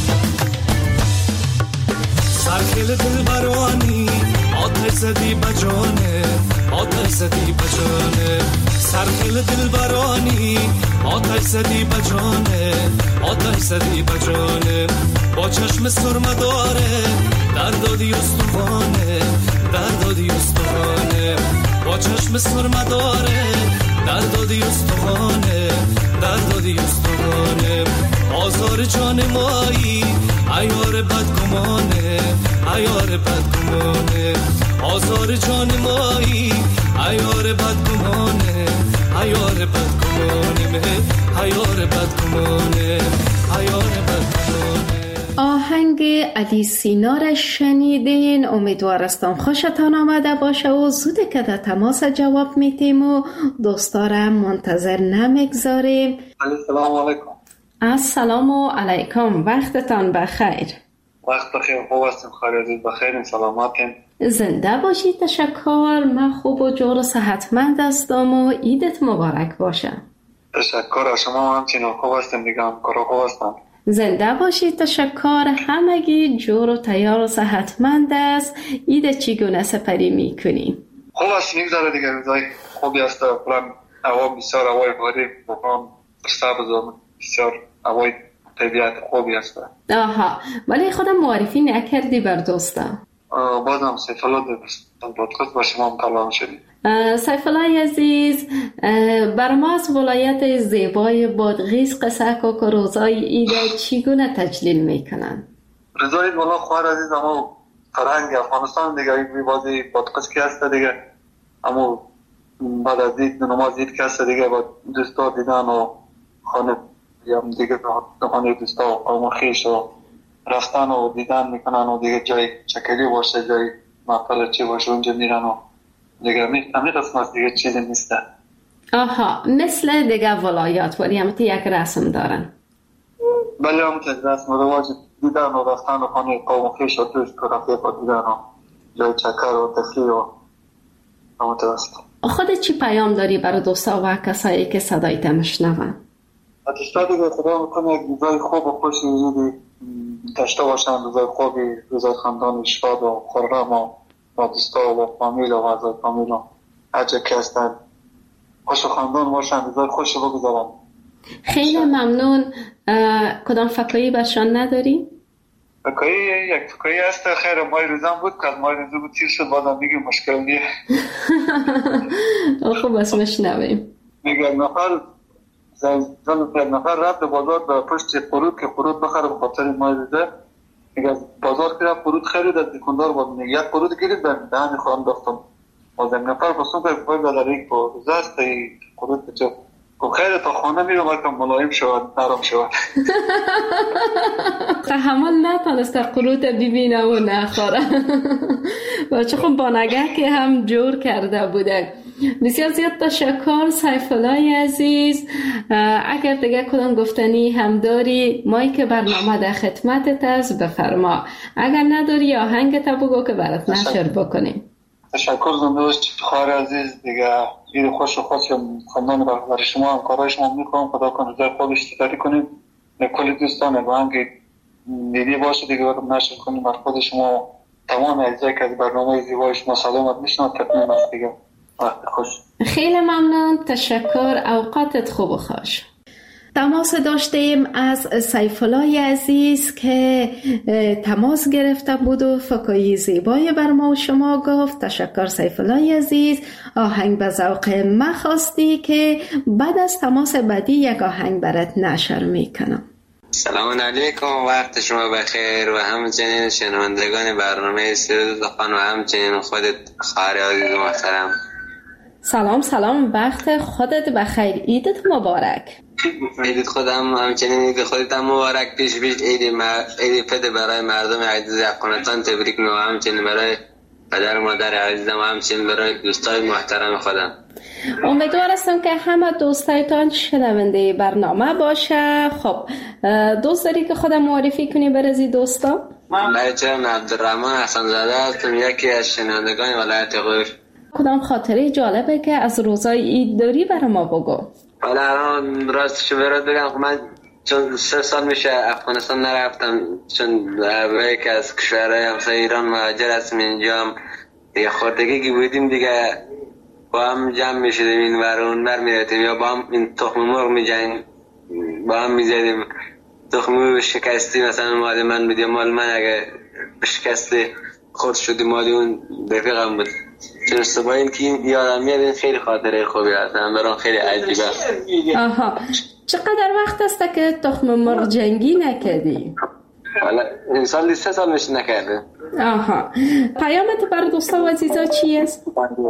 سرخیل دلبرانی آتش زدی بجانه، آتش زدی بجانه، سرخیل دلبرانی آتش زدی بجانه، آتش زدی بجانه. با چشم سرمه داره دردادی استخوانه، دردادی استخوانه، با چشم سرمه داره دردادی استخوانه، دردادی استخوانه. آزار جان مایی عیار بدگمانه، عیار بدگمانه، آزار جان مایی عیار بدگمانه، عیار بدگمانه، عیار بدگمانه، عیار بدگمانه. آهنگ علی سینا را شنیدین. امیدوارستم خوشتان آمده باشه و زوده که در تماس جواب میتیم و دوستارم منتظر نمیگذاریم. السلام علیکم. السلام علیکم، وقتتان بخیر. وقت بخیر. خوب هستیم، خیلی بخیر، سلامتین. زنده باشید. تشکر. من خوب و جور و صحتمند هستم و عیدت مبارک باشه. تشکر از شما، همچنین خوب هستیم دیگه، همکارا خوب هستم. زنده باشید. تشکر. همگی جور و تیار و صحتمند است. عید چگونه سپری میکنی؟ خوب است، میگذاره دیگه، روزای خوبی است. پلان هوا بسیار هوای باری بخوام سبز، بسیار هوای طبیعت خوبی است. آها، ولی خودم معرفی نکردی بر دوستم. بازم سیف الله در پادکست با شما کلام شدیم. سیف الله عزیز، بر ما از ولایت زیبای بادغیس قصه که روزای عید چگونه تجلیل میکنن؟ روزای عید والا خواهر عزیز اما فرهنگ افغانستان دیگه این بازی پادکست که هست دیگه، اما بعد از عید نماز عید که هست دیگه با دوستا دیدن و خانه دیگه خانه دوستا و قوم خویش و رفتن و دیدن میکنن و دیگه جای چکلی باشه، جای محفل چی باشه اونجا میرن و دیگه همین رسم هست، دیگه چیزی نیسته. آها، مثل دیگه ولایات ولی همتی یک رسم دارن؟ بله همتی رسم رواج دیدن و رفتن و خانه قوم خویش و دوست و رفیق و دیدن و جای چکر و تفریح و همتی رسم. خودت چی پیام داری برای دوستا و کسایی که صدایت میشنون؟ دوستا دیگه خدا میکنه یک روزای خوب و خوشی عیدی داشته باشن، روزای خوبی، روزای خاندان شاد و خرم و با دوستا و فامیل و اعضای فامیل و هر جا که هستن خوش و خاندان باشن، روزای خوش بگذارن. خیلی ممنون. کدام فکایی برشان نداری؟ فکایی یک فکایی هست، خیر مای روزم بود که از مای روزم بود تیر شد، بازم میگه مشکل نیه. خوب بس مشنویم. میگه نفر رفت بازار به پشت قرود که قرود بخره به خاطر مای روزه، میگه بازار که رفت قرود خرید از دکاندار بود، میگه یک قرود گرید به دهن خواهم داختم بازم نفر بسون که پای بداره یک روزه است قرود بچه خب خیلی تا خانه میرم بلکه ملایم شود، نرم شود. تحمل نتانست قروت ببینه و نخوره. بچه خب با نگه که هم جور کرده بوده. بسیار زیاد تشکر سیف الله عزیز. اگر دیگه کدام گفتنی هم داری، مایی که برنامه در خدمتت است بفرما. اگر نداری آهنگت بگو که برات نشر بکنیم. تشکر زنده باش خواهر عزیز، دیگه عید خوش و خوش خاندان برای شما هم کارهای شما میکنم، خدا کنه روزای خوب اشتراکی کنیم کلی دوستان با هم که دیدی باشه دیگه برام نشر کنیم از خود شما تمام اجزایی که از برنامه زیبای شما سلامت میشنم تقدیم است دیگه. وقت خوش. خیلی ممنون، تشکر، اوقاتت خوب و خوش. تماس داشتیم از سیف الله عزیز که تماس گرفته بود و فکایی زیبای بر ما و شما گفت. تشکر سیف الله عزیز. آهنگ به ذوق ما خواستی که بعد از تماس بعدی یک آهنگ برات نشر میکنم. سلام علیکم، وقت شما بخیر و همچنین شنوندگان برنامه سرود خان و همچنین خودت خواهر عزیز محترم. سلام، وقت خودت بخیر، عیدت مبارک. عید خودم همچنین عید خودت هم مبارک. پیش عید فطر برای مردم عزیز افغانستان تبریک میگم، همچنین برای پدر و مادر عزیزم و همچنین برای دوستای محترم خودم. امیدوار هستم که همه دوستایتان شنونده برنامه باشه. خب دوست داری که خودم معرفی کنی برازی دوستا؟ بچه من عبدالرحمن حسن زاده هستم، یکی از شنوندگان ولایت قوش. کدام خاطره جالبه که از روزای عید داری برای ما بگو. حالا الان راستشو برات بگم، من چون 3 سال میشه افغانستان نرفتم، چون به یک از کشورهای همسایه ایران مهاجر هستم. اینجا هم دیگه خوردگی که بودیم دیگه با هم جمع میشدیم، این ور اون ور میرفتیم یا با هم این تخم مرغ میجنیم با هم میزدیم. تخم مرغ شکستی مثلا مال من بود یا مال من اگه شکسته خورد شدی مالی اون رفیقم بود. چون صبح این که یادم میاد، این خیلی خاطره خوبی هستم برام، خیلی عجیبه. آها، چقدر وقت است که تخم مرغ جنگی نکردی؟ حالا این سال 3 سال میشه نکرده. آها، پیامت برای دوستا و عزیزا چی است؟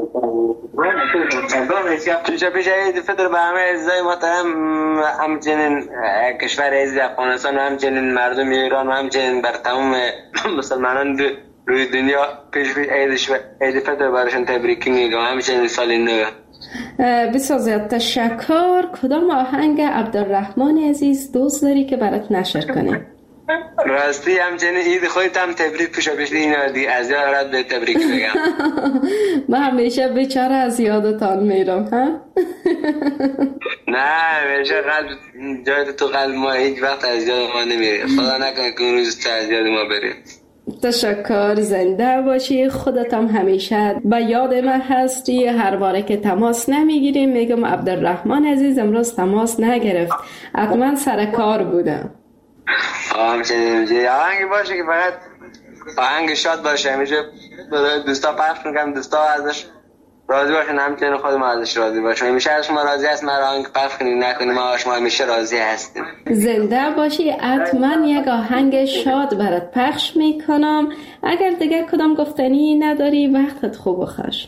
پیش عید فطر به همه عزیزای محترم، همچنین کشور عزیز افغانستان و همچنین مردم ایران و همچنین بر تمام مسلمانان روی دنیا پیش عید فطر براشون تبریک میگم، همچنین سال نو. بسیار زیاد تشکر. کدام آهنگ عبدالرحمن عزیز دوست داری که برات نشر کنیم؟ راستی همچنین عید خودت هم تبریک پیش اینو دیگه از یاد به تبریک بگم. من همیشه بیچاره از یادتان میرم ها. نه همیشه قلب جای تو قلب ما هیچ وقت از یاد ما نمیره. خدا نکنه که اون روز تو از یاد ما بری. تشکر، زنده باشی. خودت هم همیشه به یاد من هستی. هر باره که تماس نمیگیریم میگم عبدالرحمن عزیز امروز تماس نگرفت، حتما سر کار بودم. همچنین آهنگی باشه که فقط آهنگ شاد باشه، همیشه دوستا پخش میکنم، دوستا ازش راضی باشن، همچنین خودم ازش راضی باشم. همیشه از شما راضی هست، من آهنگ پخش کنیم نکنیم، ما شما همیشه راضی هستیم. زنده باشی. حتما یک آهنگ شاد برات پخش میکنم. اگر دیگه کدام گفتنی نداری وقتت خوب و خوش.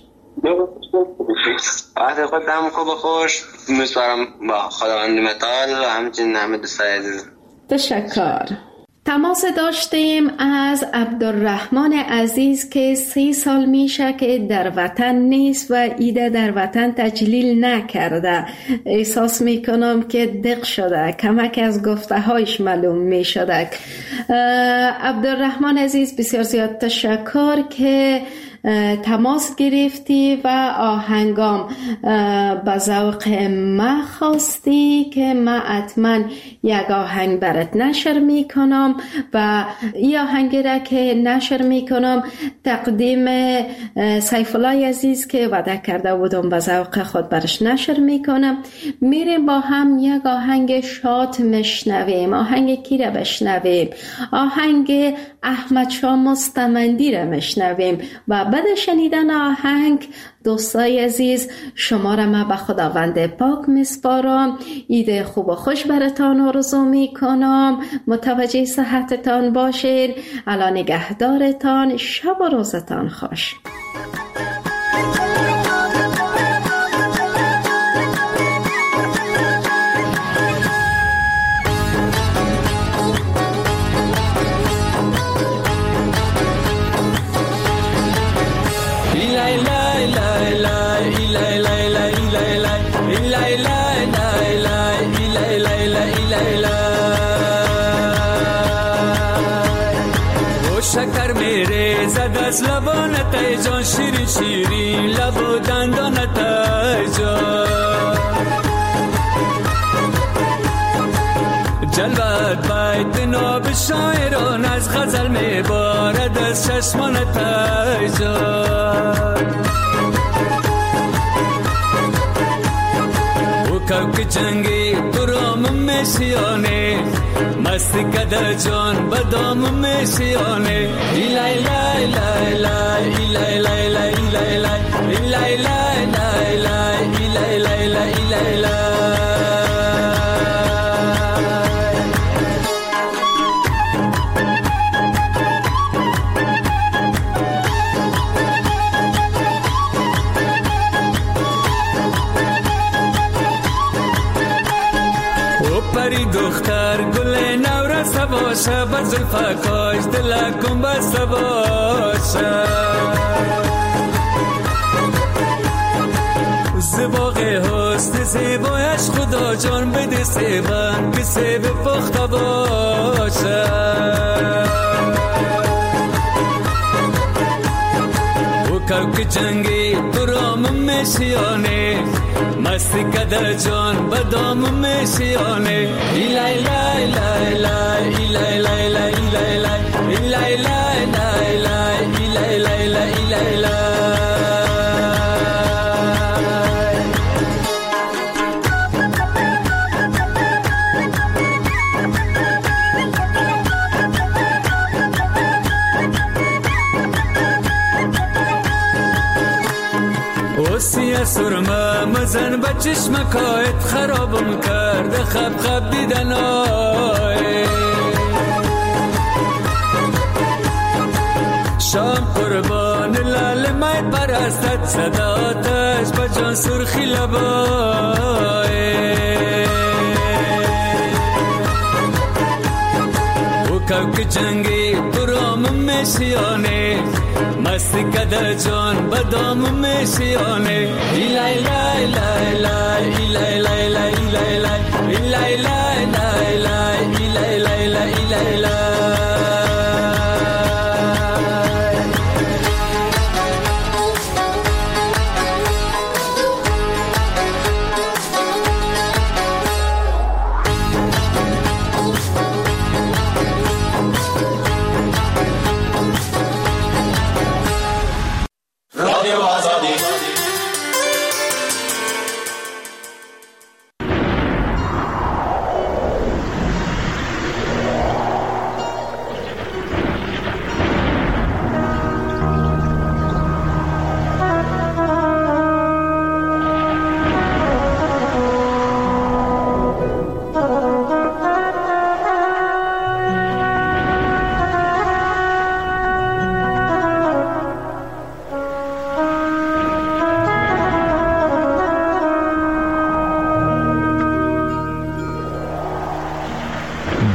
وقت خود هم خوب و خوش میسپارم با خداوند متعال و همچنین همه دوستای عزیز. تشکر. تماس داشتیم از عبدالرحمن عزیز که 3 سال میشه که در وطن نیست و ایده در وطن تجلیل نکرده. احساس میکنم که دق شده، کمک از گفته هایش معلوم میشده. عبدالرحمن عزیز بسیار زیاد تشکر که تماس گرفتی و آهنگام به ذوق ما خواستی که ما حتما یک آهنگ برات نشر میکنم و این آهنگ را که نشر میکنم تقدیم سیف الله عزیز که وعده کرده بودم به ذوق خود برش نشر میکنم. میریم با هم یک آهنگ شاد مشنویم. آهنگ کی را بشنویم؟ آهنگ احمد شاه مستمندی را مشنویم و بعد شنیدن آهنگ دوستای عزیز شما را من به خداوند پاک میسپارم. عید خوب و خوش براتان آرزو میکنم. متوجه صحتتان باشید. الان نگهدارتان. شب و روزتان خوش. شکر میره زد از لبانت ای جان، شیرین شیرین لب و دندانت ای جان، جلوت بیت ناب شاعران از غزل میبارد از چشمانت ای جان. که جنگی درام میشیانه مستی کده جان بدام میشیانه. ایلای لای لای لای ایلای لای لای ایلای لای ایلای لای لای لای ایلای لای لای ایلای لای. پری دختر گل نورس باشه با زلفکاش دلکم بسته باشه. زباق حسن زیبایش خدا جان بده سیبن که سیب پخته باشه. که جنگی درام میشیانه مستی کده جان بدام میشیانه. ایلای لای لای لای ایلای لای لای ایلای لای ایلای لای لای لای ایلای لای لای ایلای لای. سیه سرمه مزن به چشمکایت خرابم کرده خب خب دیدن آی. شام قربان لال مای پرستت صداتش به جان سرخی لبای. و که جنگی درام میشیانه مستی کده جان بدام میشیانه. ایلای لای لای لای ایلای لای لای ایلای لای ایلای لای لای لای ایلای لای لای ایلای لای.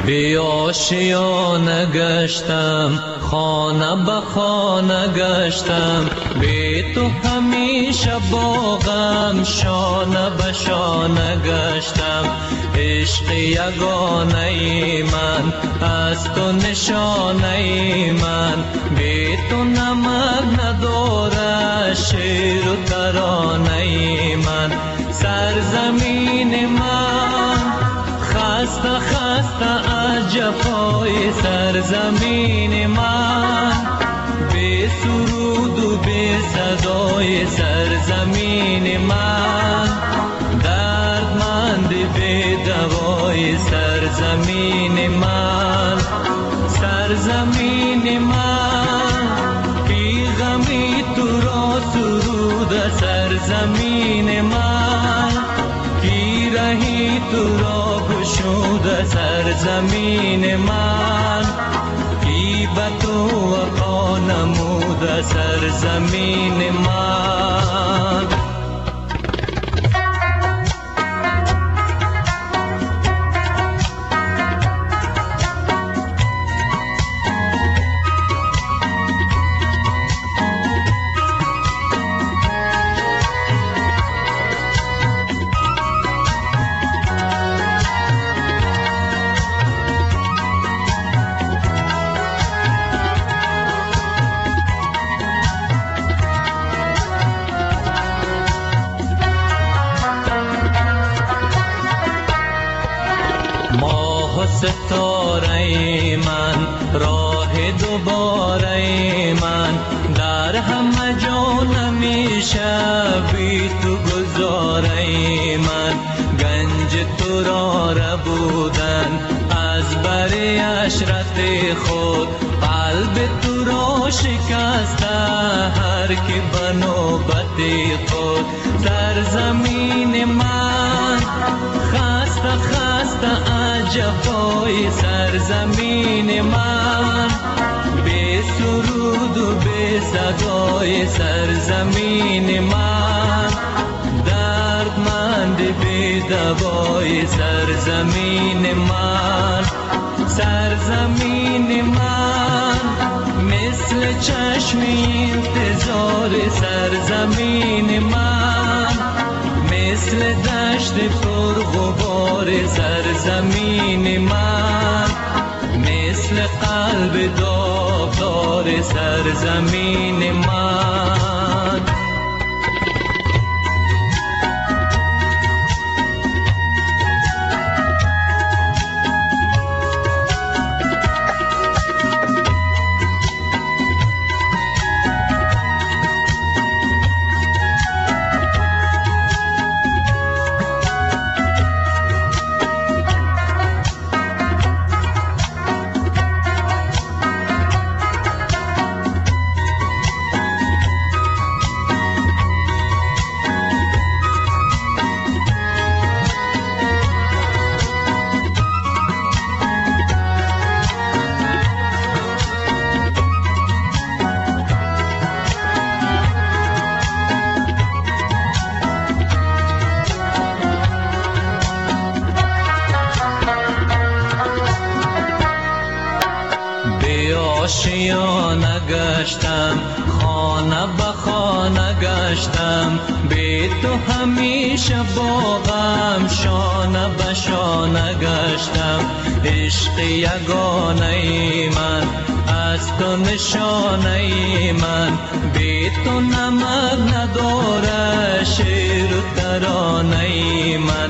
بی آشیانه گشتم، خانه به خانه گشتم، بی تو همیشه باغم شانه به شانه گشتم. عشق یگانه من از تو نشانه من، بی تو نمک نداره شعر و ترانه من. سرزمین من خسته خسته از جفای سرزمین من، بی سرود و بی صدای سرزمین من، دردمند بی دوای سرزمین من. سرزمین من بی غمی تو را سرود سرزمین من، کی رهی تو را گشود سرزمین من، کی به تو وفا نمود سرزمین من. ستاره من راه دوباره من، در همه جا نمیشه بی تو گذاره من. گنج تو را ربودن از بر عشرت خود، قلب تو را شکسته هر کی به نوبت خود. سرزمین من خسته خسته از جفای سرزمین من، بی سرود و بی صدای سرزمین من، دردمند بی دوای سرزمین من. سرزمین من مثل چشم انتظار سرزمین من، مثل دشت پرغبار سرزمین من، مثل قلب داغدار سرزمین من. آشیانه گشتم، خانه به خانه گشتم، بی تو همیشه باغم شانه به شانه گشتم. عشق یگانه من از تو نشانه من، بی تو نمک نداره شعر و ترانه من.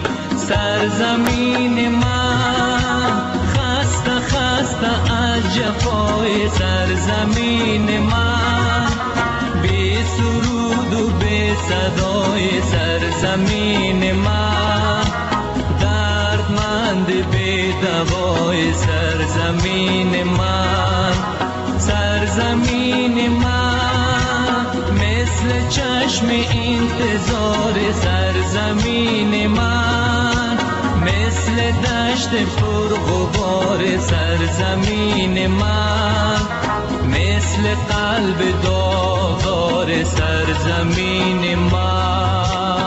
سرزمین من خسته خسته از جفای سرزمین من، بی سرود و بی صدای سرزمین من، دردمند بی دوای سرزمین من. سرزمین من مثل چشم انتظار سرزمین من، مثل دشت پرغبار سرزمین من، مثل قلب داغدار سرزمین من.